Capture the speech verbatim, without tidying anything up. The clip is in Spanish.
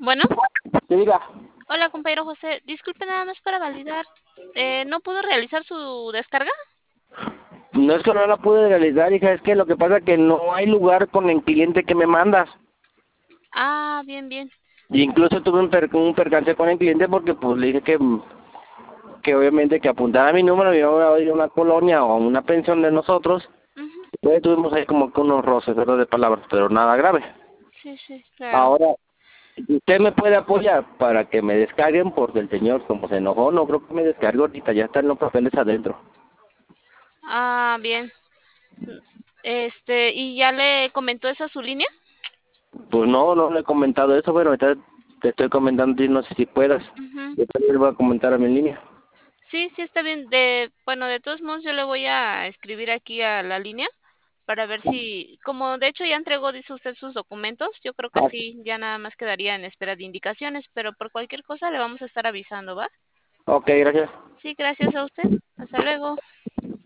Bueno, Que diga, hola compañero José, disculpe nada más para validar, eh, ¿no pudo realizar su descarga? no es que no la pude realizar, hija, es que lo que pasa es que no hay lugar con el cliente que me mandas. Ah, bien, bien. Y incluso tuve un, per, un percance con el cliente porque pues le dije que, que obviamente que apuntara mi número y iba a ir a una colonia o a una pensión de nosotros. Ujú. Entonces tuvimos ahí como que unos roces, ¿verdad? De palabras, pero nada grave. Sí, sí, claro. Ahora, usted me puede apoyar para que me descarguen porque el señor como se enojó, no creo que me descargue ahorita, ya están los papeles adentro. Ah, bien. Este, ¿y ya le comentó eso a su línea? Pues no, no le he comentado eso, pero ahorita te estoy comentando y no sé si puedas. Ujú. Yo también le voy a comentar a mi línea. Sí, sí, está bien. De, bueno, de todos modos yo le voy a escribir aquí a la línea para ver si, como de hecho ya entregó, dice usted, sus documentos, yo creo que Ah, sí, ya nada más quedaría en espera de indicaciones, pero por cualquier cosa le vamos a estar avisando, ¿va? ok, gracias. Sí, gracias a usted. Hasta luego.